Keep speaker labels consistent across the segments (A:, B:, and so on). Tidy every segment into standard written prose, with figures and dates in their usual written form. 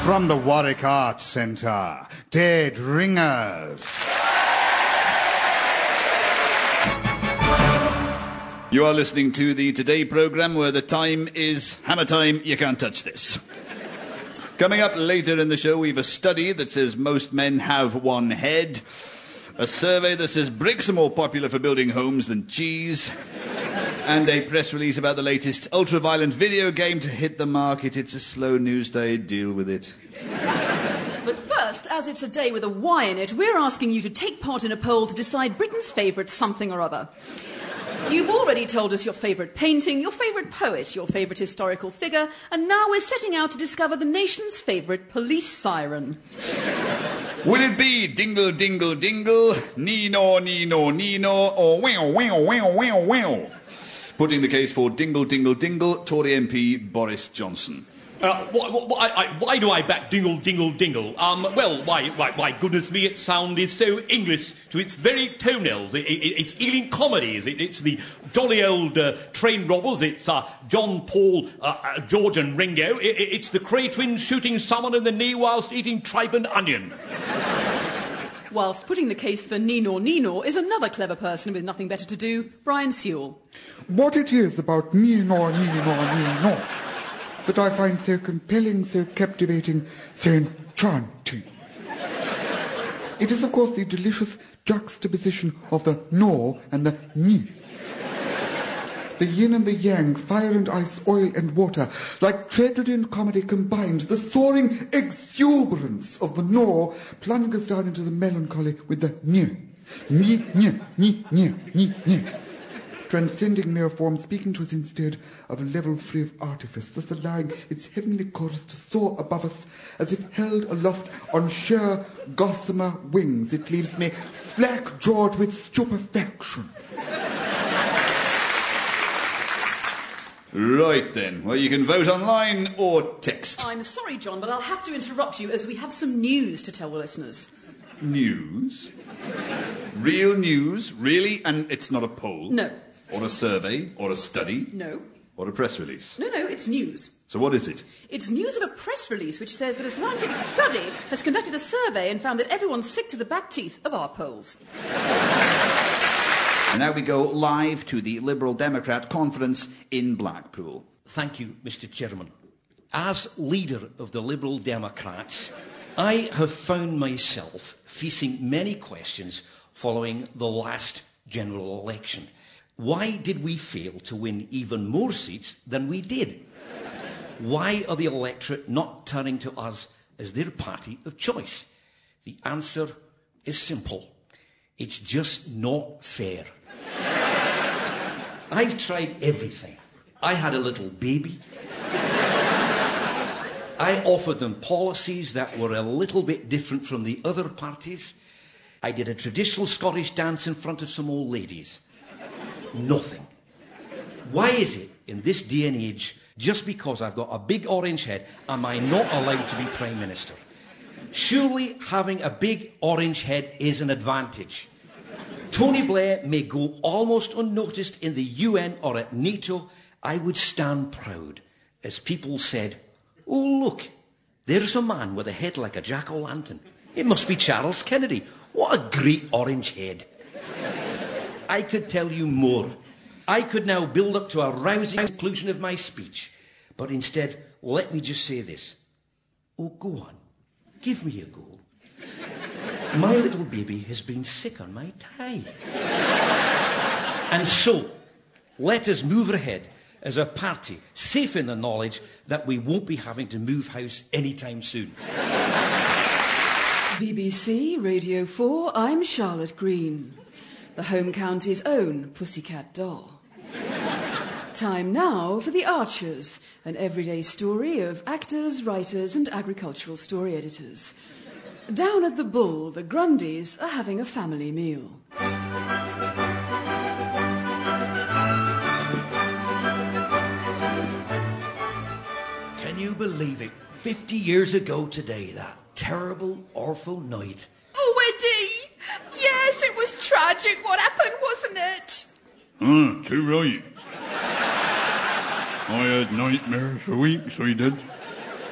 A: From the Warwick Arts Centre, Dead Ringers.
B: You are listening to the Today programme where the time is hammer time, you can't touch this. Coming up later in the show, we've a study that says most men have one head, a survey that says bricks are more popular for building homes than cheese, and a press release about the latest ultra-violent video game to hit the market. It's a slow news day. Deal with it.
C: But first, as it's a day with a Y in it, we're asking you to take part in a poll to decide Britain's favourite something or other. You've already told us your favourite painting, your favourite poet, your favourite historical figure, and now we're setting out to discover the nation's favourite police siren.
B: Will it be dingle, dingle, dingle, Nino, Nino, Nino, or wow, wow, wow, wow, wow? Putting the case for dingle, dingle, dingle, Tory MP Boris Johnson.
D: Why do I back dingle, dingle, dingle? Why, goodness me, its sound is so English to its very toenails. It's Ealing comedies. It's the jolly old train robbers. It's John, Paul, George and Ringo. It's the Cray twins shooting someone in the knee whilst eating tripe and onion.
C: Whilst putting the case for Nino Nino is another clever person with nothing better to do, Brian Sewell.
E: What it is about Nino Nino Nino that I find so compelling, so captivating, so enchanting. It is, of course, the delicious juxtaposition of the no and the ni. The yin and the yang, fire and ice, oil and water, like tragedy and comedy combined, the soaring exuberance of the no plunging us down into the melancholy with the ni. Ni, ni, ni, ni, ni, ni. Transcending mere form, speaking to us instead of a level free of artifice, thus allowing its heavenly chorus to soar above us as if held aloft on sheer gossamer wings. It leaves me slack-jawed with stupefaction.
B: Right then. Well, you can vote online or text.
C: I'm sorry, John, but I'll have to interrupt you as we have some news to tell the listeners.
B: News? Real news? Really? And it's not a poll?
C: No.
B: Or a survey? Or a study?
C: No.
B: Or a press release?
C: No, it's news.
B: So what is it?
C: It's news of a press release which says that a scientific study has conducted a survey and found that everyone's sick to the back teeth of our polls.
B: And now we go live to the Liberal Democrat conference in Blackpool.
D: Thank you, Mr. Chairman. As leader of the Liberal Democrats, I have found myself facing many questions following the last general election. Why did we fail to win even more seats than we did? Why are the electorate not turning to us as their party of choice? The answer is simple. It's just not fair. I've tried everything. I had a little baby. I offered them policies that were a little bit different from the other parties. I did a traditional Scottish dance in front of some old ladies. Nothing. Why is it, in this day and age, just because I've got a big orange head, am I not allowed to be Prime Minister? Surely having a big orange head is an advantage. Tony Blair may go almost unnoticed in the UN or at NATO. I would stand proud as people said, "Oh, look, there's a man with a head like a jack-o'-lantern. It must be Charles Kennedy. What a great orange head." I could tell you more. I could now build up to a rousing conclusion of my speech. But instead, let me just say this. Oh, go on. Give me a go. My little baby has been sick on my tie. And so, let us move ahead as a party, safe in the knowledge that we won't be having to move house anytime soon.
C: BBC Radio 4, I'm Charlotte Green, the home county's own pussycat doll. Time now for The Archers, an everyday story of actors, writers and agricultural story editors. Down at the Bull, the Grundys are having a family meal.
D: Can you believe it? 50 years ago today, that terrible, awful night.
F: Oh, Eddie! Yes, it was tragic what happened, wasn't it?
G: Too right. I had nightmares for weeks, I did.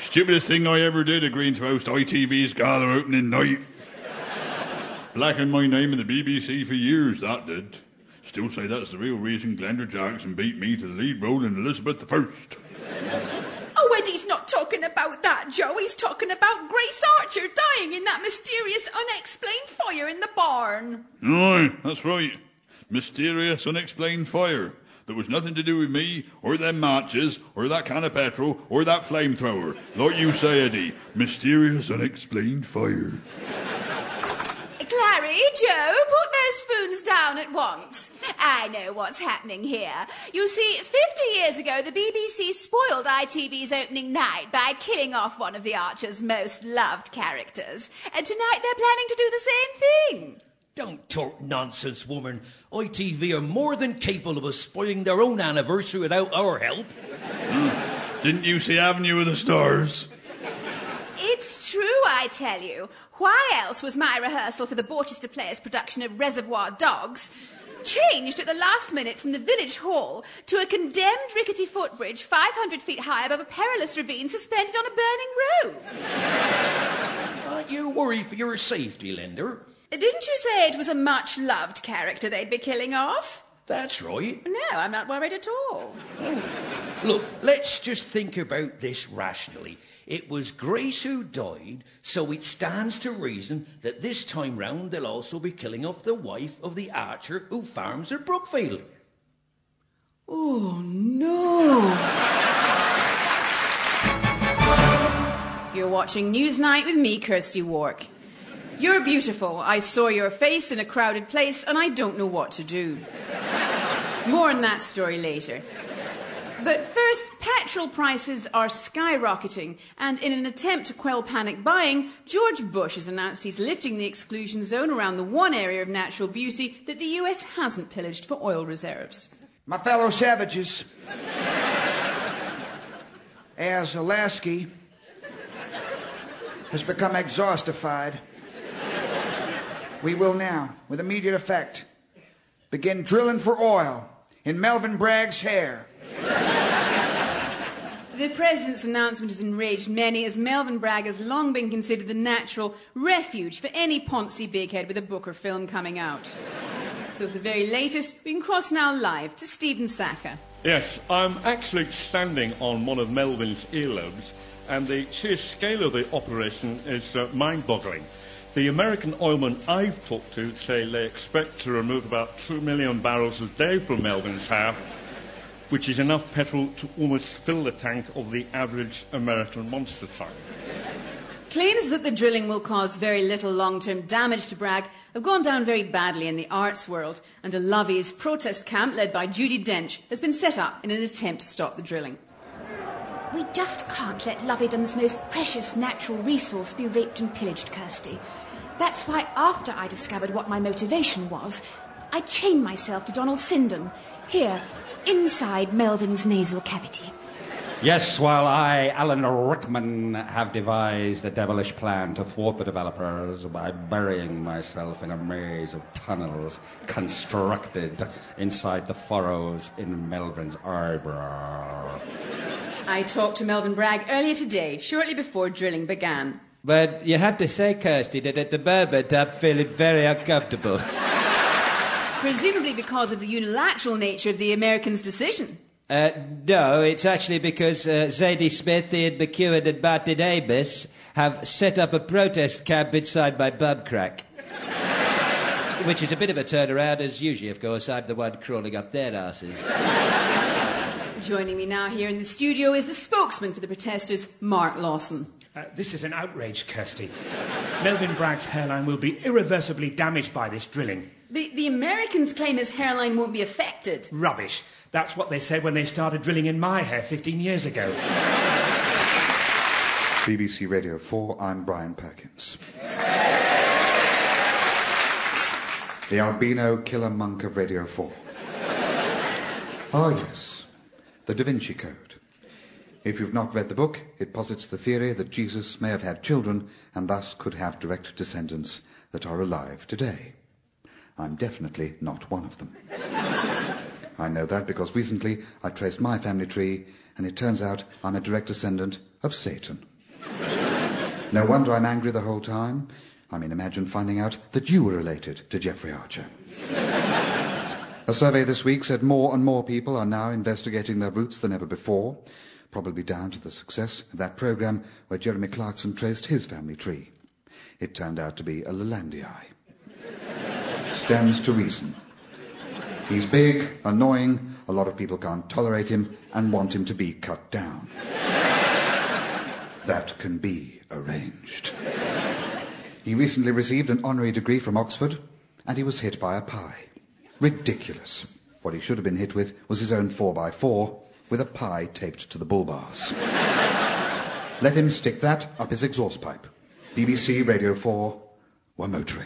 G: Stupidest thing I ever did, agreeing to host ITV's gala opening night. Blackened my name in the BBC for years, that did. Still say that's the real reason Glenda Jackson beat me to the lead role in Elizabeth I.
F: Oh, Eddie's not talking about that, Joe. He's talking about Grace Archer dying in that mysterious, unexplained fire in the barn.
G: Aye, that's right. Mysterious, unexplained fire. There was nothing to do with me, or them matches, or that can of petrol, or that flamethrower. Like you say, Eddie, mysterious, unexplained fire.
H: Clary, Joe, put those spoons down at once. I know what's happening here. You see, 50 years ago, the BBC spoiled ITV's opening night by killing off one of the Archer's most loved characters. And tonight they're planning to do the same thing.
D: Don't talk nonsense, woman. ITV are more than capable of spoiling their own anniversary without our help.
G: Didn't you see Avenue of the Stars?
H: It's true, I tell you. Why else was my rehearsal for the Borchester Players production of Reservoir Dogs changed at the last minute from the village hall to a condemned rickety footbridge 500 feet high above a perilous ravine suspended on a burning road?
D: Aren't you worried for your safety, Linda?
H: Didn't you say it was a much-loved character they'd be killing off?
D: That's right.
H: No, I'm not worried at all.
D: Look, let's just think about this rationally. It was Grace who died, so it stands to reason that this time round they'll also be killing off the wife of the Archer who farms at Brookfield.
C: Oh, no. You're watching Newsnight with me, Kirsty Wark. You're beautiful. I saw your face in a crowded place and I don't know what to do. More on that story later. But first, petrol prices are skyrocketing, and in an attempt to quell panic buying, George Bush has announced he's lifting the exclusion zone around the one area of natural beauty that the US hasn't pillaged for oil reserves.
I: My fellow savages, as Alaska has become exhaustified, we will now, with immediate effect, begin drilling for oil in Melvin Bragg's hair.
C: The President's announcement has enraged many, as Melvin Bragg has long been considered the natural refuge for any poncy bighead with a book or film coming out. So for the very latest, we can cross now live to Stephen Saka.
J: Yes, I'm actually standing on one of Melvin's earlobes, and the sheer scale of the operation is mind-boggling. The American oilmen I've talked to say they expect to remove about 2 million barrels a day from Melvin's hair, which is enough petrol to almost fill the tank of the average American monster truck.
C: Claims that the drilling will cause very little long-term damage to Bragg have gone down very badly in the arts world, and a Lovey's protest camp led by Judi Dench has been set up in an attempt to stop the drilling.
H: We just can't let Loveydon's most precious natural resource be raped and pillaged, Kirsty. That's why after I discovered what my motivation was, I chained myself to Donald Sinden, here, inside Melvin's nasal cavity.
K: Yes, while I, Alan Rickman, have devised a devilish plan to thwart the developers by burying myself in a maze of tunnels constructed inside the furrows in Melvin's eyebrow.
C: I talked to Melvin Bragg earlier today, shortly before drilling began.
K: But you have to say, Kirsty, that at the moment I'm feeling very uncomfortable.
C: Presumably because of the unilateral nature of the Americans' decision.
K: No, it's actually because Zadie Smith, Ian McEwan and Martin Amis have set up a protest camp inside my bum crack. Which is a bit of a turnaround, as usually, of course, I'm the one crawling up their asses.
C: Joining me now here in the studio is the spokesman for the protesters, Mark Lawson.
L: This is an outrage, Kirsty. Melvin Bragg's hairline will be irreversibly damaged by this drilling.
C: The Americans claim his hairline won't be affected.
L: Rubbish. That's what they said when they started drilling in my hair 15 years ago.
A: BBC Radio 4, I'm Brian Perkins. The albino killer monk of Radio 4. Oh, yes. The Da Vinci Code. If you've not read the book, it posits the theory that Jesus may have had children and thus could have direct descendants that are alive today. I'm definitely not one of them. I know that because recently I traced my family tree and it turns out I'm a direct descendant of Satan. No wonder I'm angry the whole time. I mean, imagine finding out that you were related to Jeffrey Archer. A survey this week said more and more people are now investigating their roots than ever before, probably down to the success of that programme where Jeremy Clarkson traced his family tree. It turned out to be a Lalandii. Stands to reason. He's big, annoying, a lot of people can't tolerate him and want him to be cut down. That can be arranged. He recently received an honorary degree from Oxford, and he was hit by a pie. Ridiculous. What he should have been hit with was his own 4x4 with a pie taped to the bull bars. Let him stick that up his exhaust pipe. BBC Radio 4 were motoring.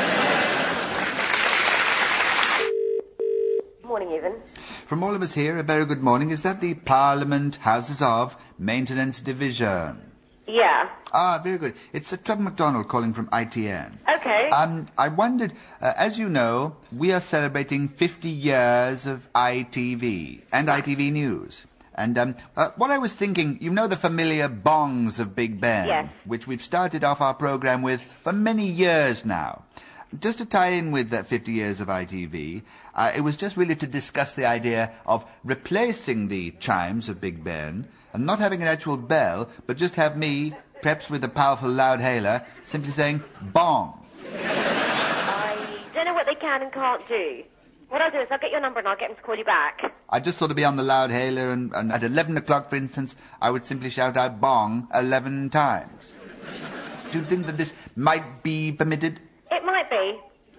M: Morning, Evan.
N: From all of us here, a very good morning. Is that the Parliament Houses of Maintenance Division?
M: Yeah.
N: Ah, very good. It's Trevor MacDonald calling from ITN.
M: Okay.
N: I wondered, as you know, we are celebrating 50 years of ITV and ITV News. And what I was thinking, you know the familiar bongs of Big Ben?
M: Yes.
N: Which we've started off our programme with for many years now. Just to tie in with 50 years of ITV, it was just really to discuss the idea of replacing the chimes of Big Ben and not having an actual bell, but just have me, perhaps with a powerful loudhailer, simply saying, bong.
M: I don't know what they can and can't do. What I'll do is I'll get your number and I'll get them to call you back.
N: I just thought to be on the loudhailer, and at 11 o'clock, for instance, I would simply shout out bong 11 times. Do you think that this might be permitted?
M: It might be.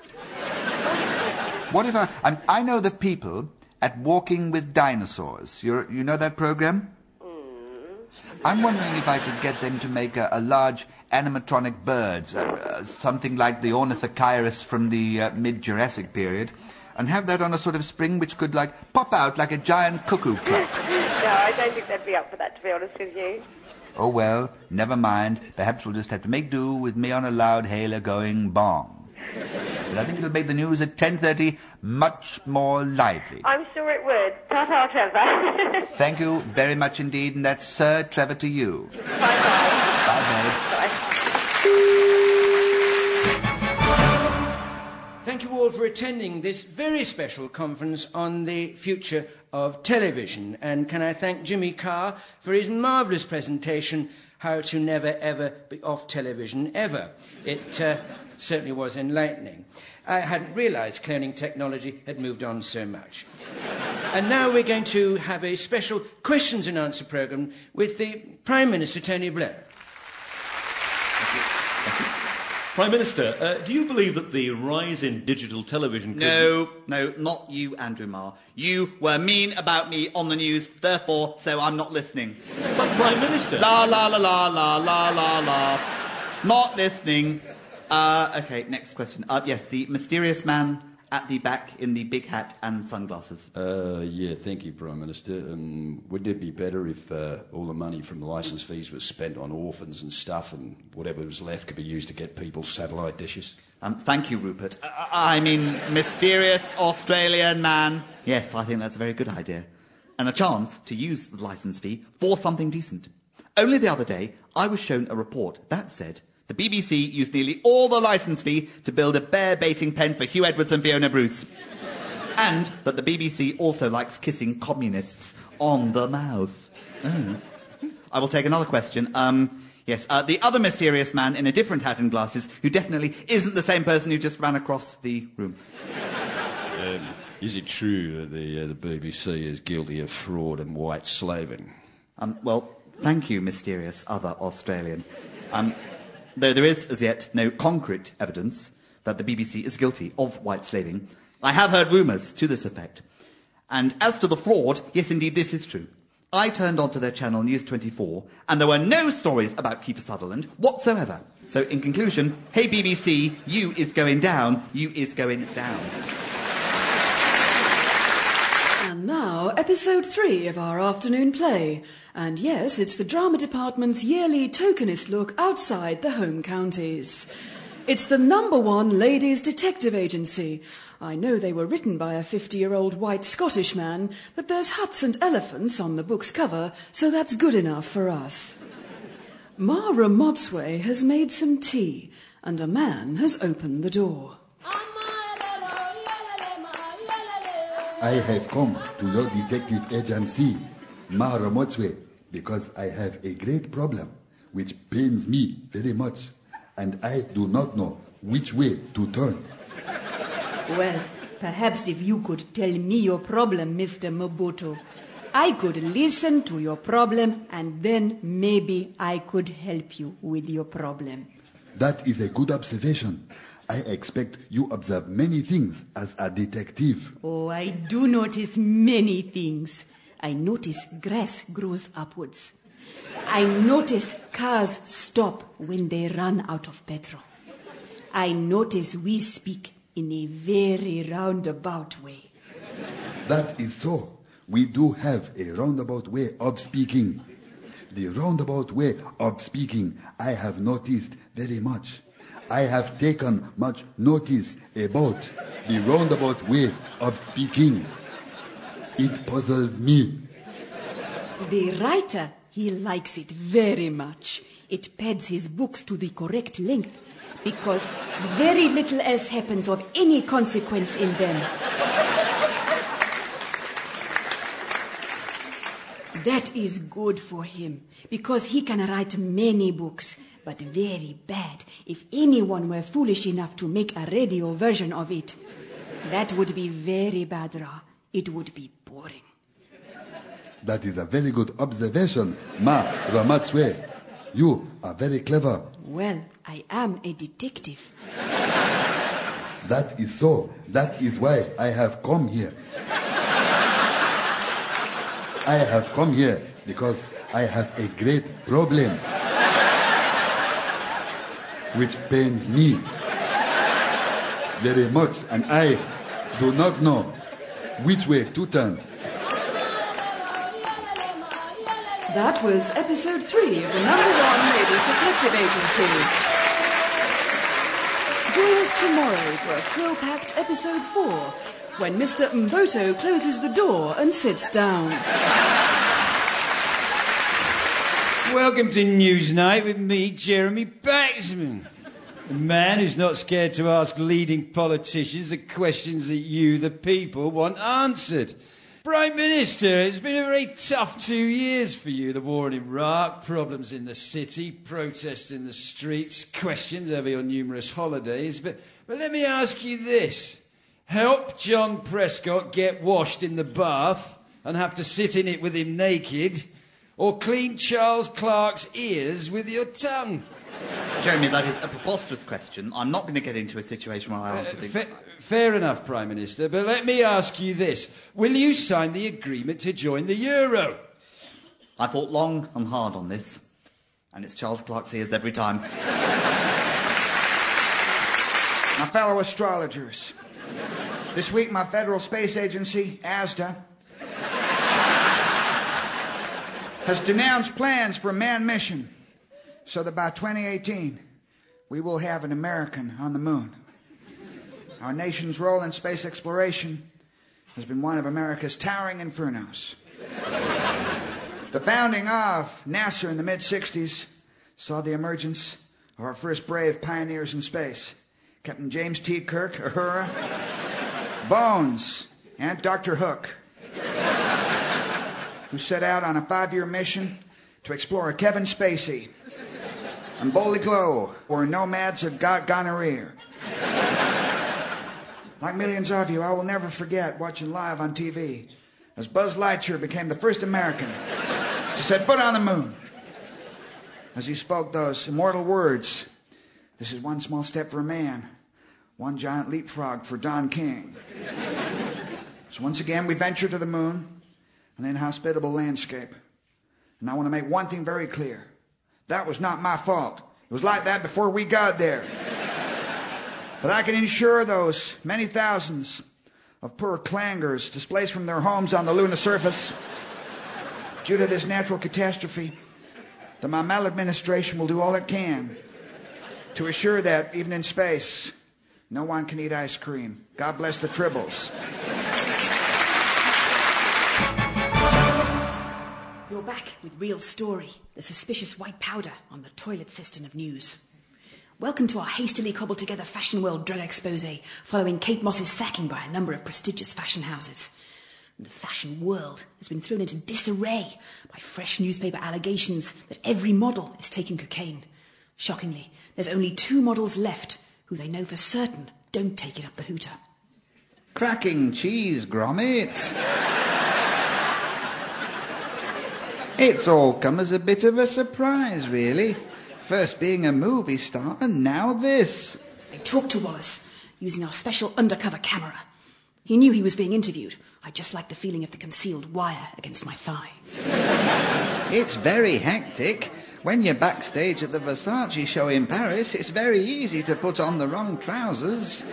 N: What if I know the people at Walking with Dinosaurs. You know that program? I'm wondering if I could get them to make a large animatronic bird, something like the Ornithocheirus from the mid-Jurassic period, and have that on a sort of spring which could, pop out like a giant cuckoo clock.
M: No, I don't think they'd be up for that, to be honest with you.
N: Oh, well, never mind. Perhaps we'll just have to make do with me on a loudhailer going bong. But I think it'll make the news at 10:30 much more lively.
M: I'm sure it would. Ta-ta, Trevor.
N: Thank you very much indeed, and that's Sir Trevor to you.
M: Bye-bye.
N: Bye, babe.
D: Thank you all for attending this very special conference on the future of television. And can I thank Jimmy Carr for his marvellous presentation, How to Never Ever Be Off Television Ever. It certainly was enlightening. I hadn't realised cloning technology had moved on so much. And now we're going to have a special questions and answer programme with the Prime Minister, Tony Blair.
J: Prime Minister, do you believe that the rise in digital television...
B: No, not you, Andrew Marr. You were mean about me on the news, therefore, so I'm not listening.
J: But, Prime Minister...
B: La, la, la, la, la, la, la, la. Not listening. OK, next question. Yes, the mysterious man at the back in the big hat and sunglasses.
K: Yeah, thank you, Prime Minister. Wouldn't it be better if all the money from the licence fees was spent on orphans and stuff, and whatever was left could be used to get people satellite dishes?
B: Thank you, Rupert. I mean, mysterious Australian man. Yes, I think that's a very good idea. And a chance to use the licence fee for something decent. Only the other day, I was shown a report that said the BBC used nearly all the licence fee to build a bear-baiting pen for Hugh Edwards and Fiona Bruce. And that the BBC also likes kissing communists on the mouth. Oh. I will take another question. Yes, the other mysterious man in a different hat and glasses, who definitely isn't the same person who just ran across the room.
K: Is it true that the BBC is guilty of fraud and white slaving?
B: Well, thank you, mysterious other Australian. Though there is, as yet, no concrete evidence that the BBC is guilty of white slaving, I have heard rumours to this effect. And as to the fraud, yes, indeed, this is true. I turned onto their channel, News 24, and there were no stories about Kiefer Sutherland whatsoever. So, in conclusion, hey BBC, you is going down, you is going down.
C: And now, episode 3 of our afternoon play. And yes, it's the drama department's yearly tokenist look outside the home counties. It's the #1 ladies' detective agency. I know they were written by a 50-year-old white Scottish man, but there's huts and elephants on the book's cover, so that's good enough for us. Mara Motsway has made some tea, and a man has opened the door.
O: I have come to your detective agency, Mara Motsway, because I have a great problem which pains me very much, and I do not know which way to turn.
P: Well, perhaps if you could tell me your problem, Mr. Mobutu, I could listen to your problem, and then maybe I could help you with your problem.
O: That is a good observation. I expect you observe many things as a detective.
P: Oh, I do notice many things. I notice grass grows upwards. I notice cars stop when they run out of petrol. I notice we speak in a very roundabout way.
O: That is so. We do have a roundabout way of speaking. The roundabout way of speaking I have noticed very much. I have taken much notice about the roundabout way of speaking. It puzzles me.
P: The writer, he likes it very much. It pads his books to the correct length because very little else happens of any consequence in them. That is good for him because he can write many books, but very bad if anyone were foolish enough to make a radio version of it. That would be very bad, Ra. It would be boring.
O: That is a very good observation, Ma Ramatswe. You are very clever.
P: Well, I am a detective.
O: That is so. That is why I have come here. I have come here because I have a great problem which pains me very much, and I do not know which way to turn.
C: That was episode 3 of the #1 Ladies Detective Agency. Join us tomorrow for a thrill-packed episode 4, when Mr. Mboto closes the door and sits down.
Q: Welcome to Newsnight with me, Jeremy Paxman. A man who's not scared to ask leading politicians the questions that you, the people, want answered. Prime Minister, it's been a very tough 2 years for you. The war in Iraq, problems in the city, protests in the streets, questions over your numerous holidays. But let me ask you this. Help John Prescott get washed in the bath and have to sit in it with him naked, or clean Charles Clark's ears with your tongue?
R: Jeremy, that is a preposterous question. I'm not going to get into a situation where I answer things.
Q: Fair enough, Prime Minister, but let me ask you this. Will you sign the agreement to join the Euro?
R: I thought long and hard on this, and it's Charles Clark's ears every time.
I: My fellow astrologers, this week my Federal Space Agency, ASDA, has denounced plans for a manned mission so that by 2018 we will have an American on the moon. Our nation's role in space exploration has been one of America's towering infernos. The founding of NASA in the mid-60s saw the emergence of our first brave pioneers in space, Captain James T. Kirk, Uhura, Bones, and Dr. Hook, who set out on a 5-year mission to explore Kevin Spacey and Bowley Glow, where nomads had got gonorrhea. Like millions of you, I will never forget watching live on TV as Buzz Lightyear became the first American to set foot on the moon. As he spoke those immortal words, "This is one small step for a man, one giant leapfrog for Don King." So once again, we venture to the moon, an inhospitable landscape. And I want to make one thing very clear. That was not my fault. It was like that before we got there. But I can assure those many thousands of poor clangers displaced from their homes on the lunar surface due to this natural catastrophe that my maladministration will do all it can to assure that, even in space, no one can eat ice cream. God bless the Tribbles.
P: You're back with Real Story, the suspicious white powder on the toilet cistern of news. Welcome to our hastily cobbled together fashion world drug expose following Kate Moss's sacking by a number of prestigious fashion houses. The fashion world has been thrown into disarray by fresh newspaper allegations that every model is taking cocaine. Shockingly, there's only 2 models left who they know for certain don't take it up the hooter.
A: Cracking cheese, Gromit. It's all come as a bit of a surprise, really. First being a movie star, and now this.
P: I talked to Wallace, using our special undercover camera. He knew he was being interviewed. I just liked the feeling of the concealed wire against my thigh.
A: It's very hectic. When you're backstage at the Versace show in Paris, it's very easy to put on the wrong trousers.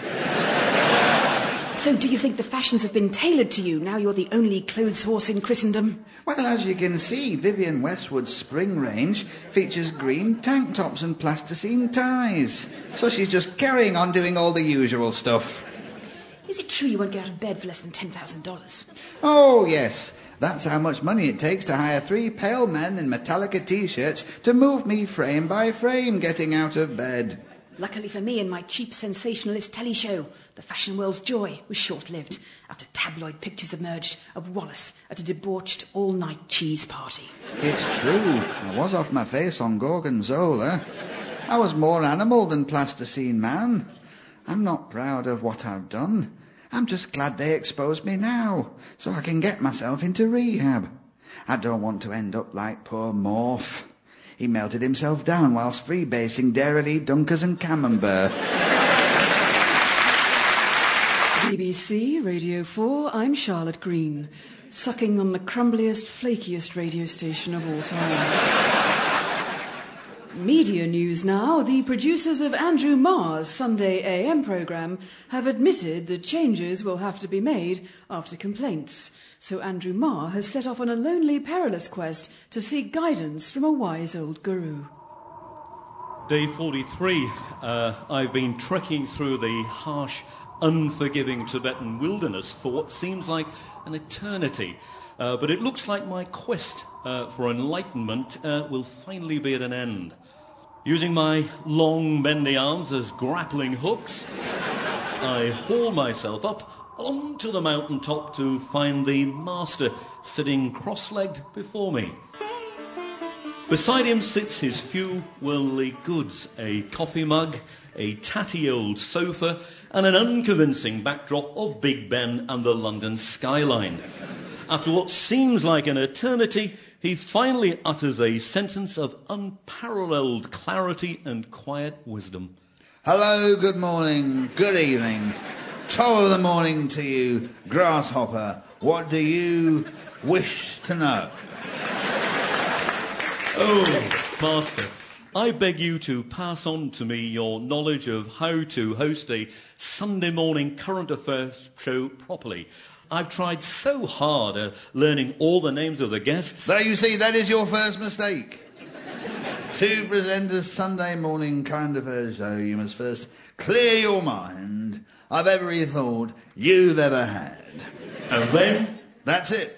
P: So do you think the fashions have been tailored to you now you're the only clothes horse in Christendom?
A: Well, as you can see, Vivienne Westwood's spring range features green tank tops and plasticine ties. So she's just carrying on doing all the usual stuff.
P: Is it true you won't get out of bed for less than $10,000?
A: Oh, yes. That's how much money it takes to hire 3 pale men in Metallica T-shirts to move me frame by frame getting out of bed.
P: Luckily for me and my cheap sensationalist telly show, the fashion world's joy was short-lived after tabloid pictures emerged of Wallace at a debauched all-night cheese party.
A: It's true. I was off my face on Gorgonzola. I was more animal than plasticine man. I'm not proud of what I've done. I'm just glad they exposed me now, so I can get myself into rehab. I don't want to end up like poor Morph. He melted himself down whilst freebasing Dairy Dunkers and Camembert.
C: BBC Radio 4, I'm Charlotte Green, sucking on the crumbliest, flakiest radio station of all time. Media news now. The producers of Andrew Marr's Sunday AM programme have admitted that changes will have to be made after complaints. So Andrew Marr has set off on a lonely, perilous quest to seek guidance from a wise old guru.
J: Day 43. I've been trekking through the harsh, unforgiving Tibetan wilderness for what seems like an eternity. But it looks like my quest for enlightenment will finally be at an end. Using my long, bendy arms as grappling hooks, I haul myself up onto the mountaintop to find the master sitting cross-legged before me. Beside him sits his few worldly goods, a coffee mug, a tatty old sofa, and an unconvincing backdrop of Big Ben and the London skyline. After what seems like an eternity, he finally utters a sentence of unparalleled clarity and quiet wisdom.
A: Hello, good morning, good evening. Top of the morning to you, grasshopper. What do you wish to know?
J: Oh, Master, I beg you to pass on to me your knowledge of how to host a Sunday morning current affairs show properly. I've tried so hard at learning all the names of the guests.
A: There you see, that is your first mistake. To present a Sunday morning current affairs show, you must first clear your mind of every thought you've ever had.
J: And then?
A: That's it.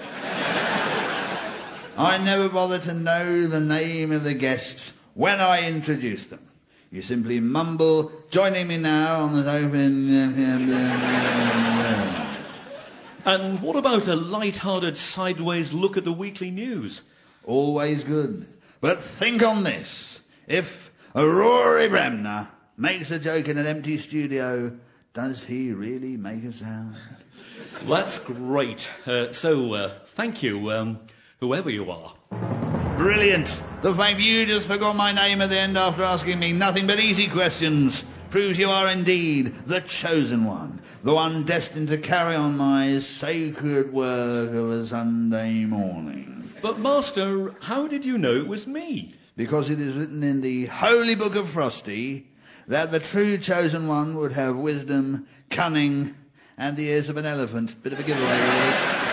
A: I never bother to know the name of the guests when I introduce them. You simply mumble, joining me now on the open...
J: And what about a light-hearted sideways look at the weekly news?
A: Always good. But think on this. If Rory Bremner makes a joke in an empty studio, does he really make a sound?
J: That's great. So, thank you, whoever you are.
A: Brilliant. The fact you just forgot my name at the end after asking me nothing but easy questions proves you are indeed the chosen one, the one destined to carry on my sacred work of a Sunday morning.
J: But, Master, how did you know it was me?
A: Because it is written in the Holy Book of Frosty that the true chosen one would have wisdom, cunning, and the ears of an elephant. Bit of a giveaway, really.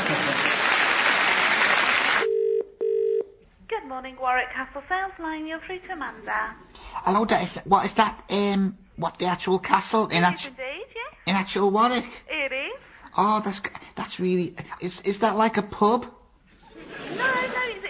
S: Good morning, Warwick Castle Sales Line. You're through to Amanda.
T: Hello, what is that? What, the actual castle?
S: It is indeed, yes.
T: In actual Warwick?
S: It is.
T: Oh, that's really... Is that like a pub?
S: No, it's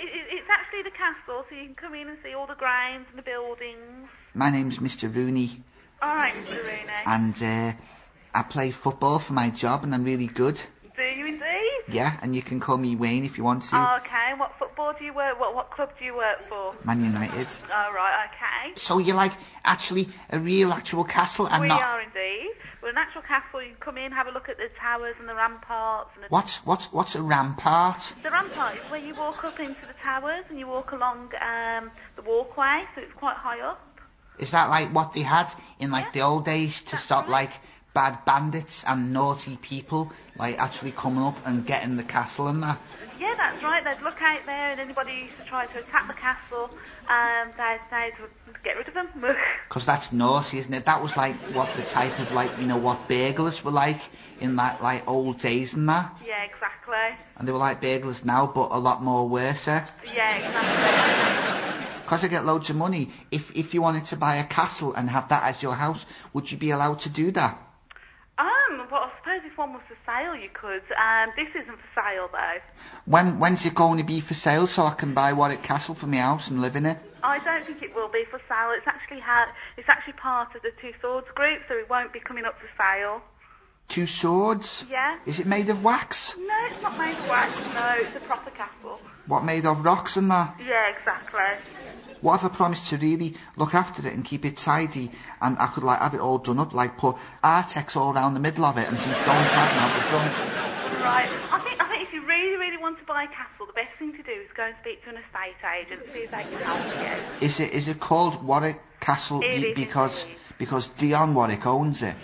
S: castle so you can come in and see all the grounds and the buildings.
T: My name's Mr. Rooney.
S: All right, Mr. Rooney.
T: And I play football for my job, and I'm really good.
S: Do you indeed?
T: Yeah, and you can call me Wayne if you want to.
S: Oh, okay. What football do you work? What club do you work for?
T: Man United.
S: Oh, right. Okay.
T: So you're like actually a real actual castle and
S: we
T: not...
S: are indeed. We're an actual castle. You can come in, have a look at the towers and the ramparts. And
T: What's a rampart?
S: The rampart is where you walk up into the towers and you walk along the walkway, so it's quite high up.
T: Is that like what they had in like the old days to stop like bad bandits and naughty people like actually coming up and getting the castle and that?
S: Yeah, that's right. They'd look out there and anybody who used to try to attack the castle, they'd get rid of them.
T: Because that's naughty, isn't it? That was like what the type of like, you know, what burglars were like in that like old days and that.
S: Yeah, exactly.
T: And they were like burglars now, but a lot more worse.
S: Yeah, exactly.
T: Because I get loads of money. If you wanted to buy a castle and have that as your house, would you be allowed to do that?
S: Well, I suppose if one was for sale, you could. This isn't for sale, though.
T: When's it going to be for sale so I can buy Warwick Castle for my house and live in it?
S: I don't think it will be for sale. It's actually part of the Two Swords group, so it won't be coming up for sale.
T: Two Swords?
S: Yeah.
T: Is it made of wax?
S: No, it's not made of wax. No, it's a proper castle.
T: What, made of rocks and that?
S: Yeah, exactly.
T: What if I promised to really look after it and keep it tidy, and I could like have it all done up, like put Artex all around the middle of it and some stone cladding out the front?
S: Right. I think if you really, really want to buy a castle, the best thing to do is go and speak to an estate agent, see if they can help you.
T: Is it called Warwick Castle because Dion Warwick owns it?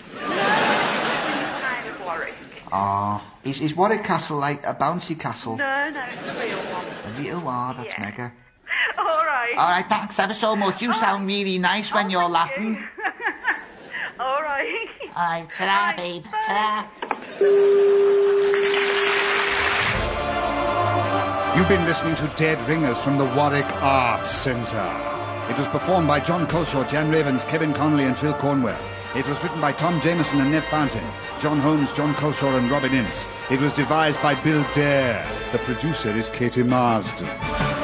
T: Oh, is Warwick Castle like a bouncy castle?
S: No, it's a real one.
T: A real one? That's mega.
S: All right.
T: All right, thanks ever so much. You sound really nice when you're laughing.
S: All right.
T: All right, ta-ra, babe. Ta-ra.
A: You've been listening to Dead Ringers from the Warwick Arts Centre. It was performed by John Culshaw, Jan Ravens, Kevin Connolly and Phil Cornwell. It was written by Tom Jameson and Nev Fountain, John Holmes, John Culshaw and Robin Ince. It was devised by Bill Dare. The producer is Katie Marsden.